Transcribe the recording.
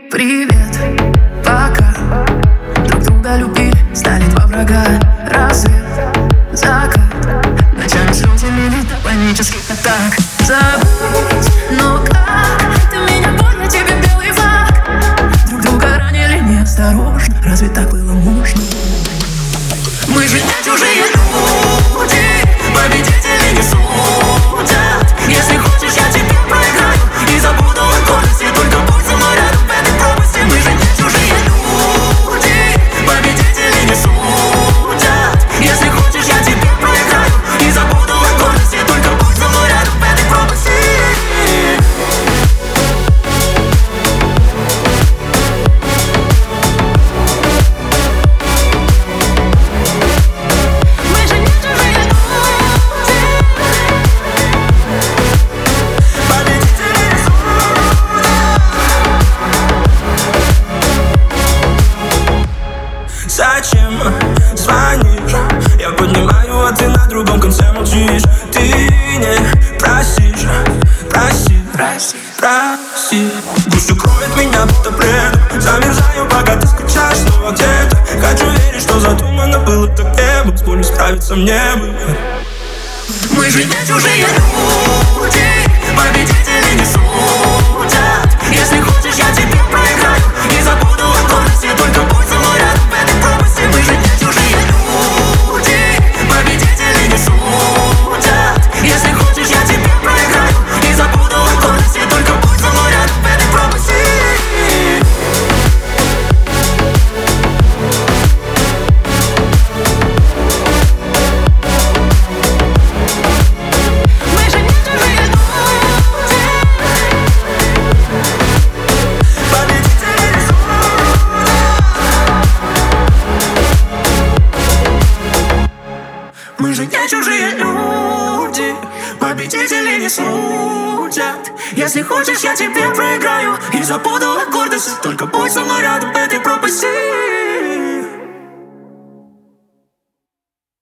Привет, пока. Друг друга любили, стали два врага. Рассвет, закат, ночами слезы лились до панических атак. Забыть, но как? Ты меня понял, я тебе белый флаг. Друг друга ранили неосторожно, разве так было можно? Мы же не чужие люди, победители не судят. Если хочешь, я тебе проиграю и забуду о гордости, только будь со мной рядом в этой пропасти. Мы же не чужие люди, победители не судят. Если хочешь, я тебе проиграю и забуду о гордости, только будь со мной рядом в этой пропасти. Зачем звонишь? Я поднимаю, а ты на другом конце молчишь. Ты не просишь, прости. Пусть укроет меня будто пледом. Замерзаю, пока ты скучаешь снова где-то. Хочу верить, что задумано было так небо. С болью справиться мне бы. Мы же не чужие люди, победители не судят. Если хочешь, я тебе проиграю и забуду о гордости, только будь со мной рядом в этой пропасти. Мы же не чужие люди, победители не судят. Если хочешь, я тебе проиграю и забуду о гордости, только будь со мной рядом в этой пропасти. Мы же не чужие люди, победители не судят. Если хочешь, я тебе проиграю и забуду о гордости, только будь со мной рядом.